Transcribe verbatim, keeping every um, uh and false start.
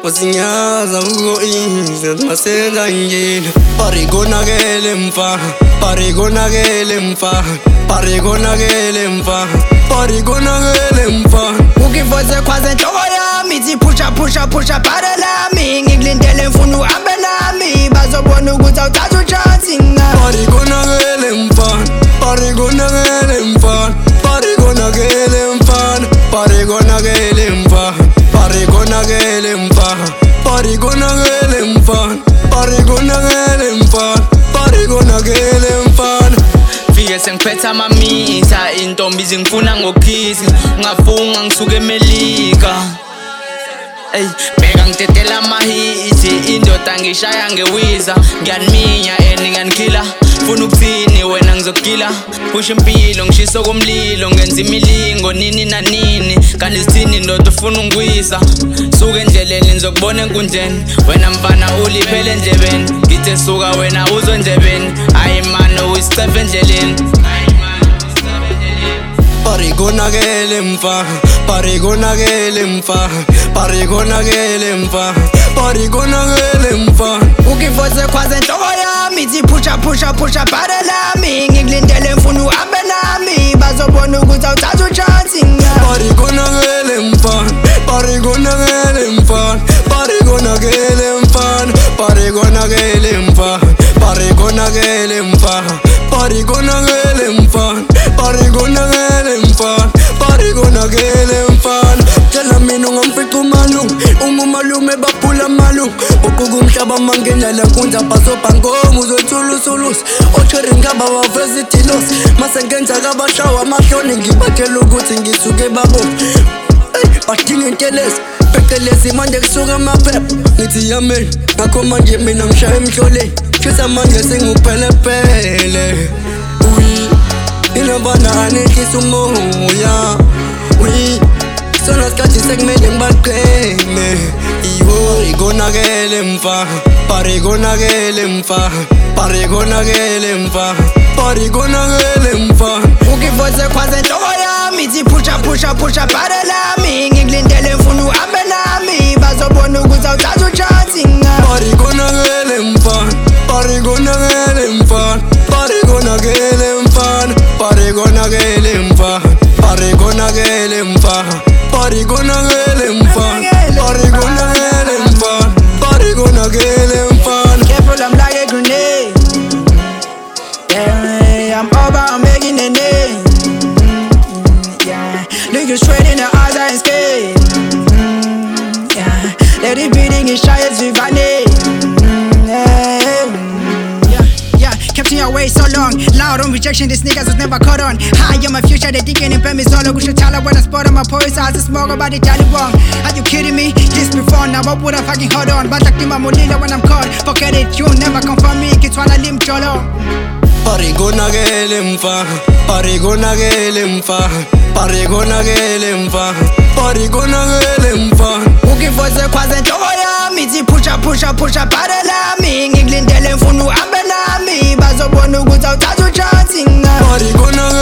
usinyaza ukoize masenza ngini pari konakele mfana pari konakele mfana pari konakele mfana pari konakele mfana ukivoze kwaze nhloko yami ithi pusha pusha pusha pare lami ngikulindele mfuna uhambe nami bazobona ukuthi awuthatha uchance ngami pari konakele mfana pari konakele mfana pari konakele mfana pari konakele mfana pari konakele mfana pari konakele mfana pari konakele mfana pari konakele mfana fike sengiphetha amamitha intombi zingifuna ngokhisi ungafunga ngisuke emelika ey bheka ngitetela amahithi indoda ngishaya ngewiza ngiyaniminya and ngiyanikila funa ukuthini wena ngizokugila pusha impilo ngishisa komlilo ngenza imilingo nini nanini kanti sithini ndoda ufuna ungwisa suka endleleni ngizokubona enkundleni wena mfana uliphele endlebeni ngithe suka wena uzwe endlebeni hayi man uyisicefe endleleni pari konakele mfana pari konakele mfana pari konakele mfana pari konakele mfana ukivoze kwaze nhloko yami ithi pusha pusha pusha pare lami ngikulindele mfuna uhambe nami bazobona ukuthi awuthatha uchance ngami pari konakele mfana pari konakele mfana pari konakele mfana pari konakele mfana pari konakele mfana pari konakele mfana pari konakele mfana pari konakele mfana tshela mina ungamfica umalungu uma umalume baphula amalungu uquka umhlaba mangena la nkundla bazobhangoma uzothuluthulusa ocheri ngaba waveza ithilosi mase ngenza kabashawa amahloni ngibakhela ukuthi ngisuke babomvu badinga intelezi phecelezi manje kusuka amaphepha ngithi yameni ngakho manje mina ngishaya emhloleni shisa manje senguphelepele uyi inabanane nhlisa umoya uyi sona sikhathi sekumele ngibaqeme iwo ikonakele mfana pari konakele mfana pari konakele mfana pari konakele mfana ukivoze kwaze nhloko yami ithi pusha pusha pusha pare lami ngikulindele mfuna uhambe nami bazobona ukuthi awuthatha uchance ngami pari konakele mfana pari konakele mfana pari konakele mfana pari konakele mfana pari konakele mfana pari konakele mfana pari konakele mfana pari konakele mfana careful I'm like a grenade yeah I'm over I'm making a name yeah look you straight in the eyes I ain't scared yeah let it beating is shy as Vivane kept in your way so long, loud on rejection, these niggas was never caught on. High on my future, they digging in premise all over. We should tell her when I spot on my poise, I was smoke about the Taliban. Are you kidding me? This before, now what would I fucking hold on? But I think I'm Molina when I'm caught. Forget it, you'll never come for me, kids wanna limp cholo. Pari konakele mfana pari konakele mfana pari konakele mfana pari konakele mfana ukivoze kwaze nhloko yami ithi pusha pusha pusha pare lami ngikulindele mfuna uhambe nami bazobona ukuthi awuthatha uchance ngami pari konakele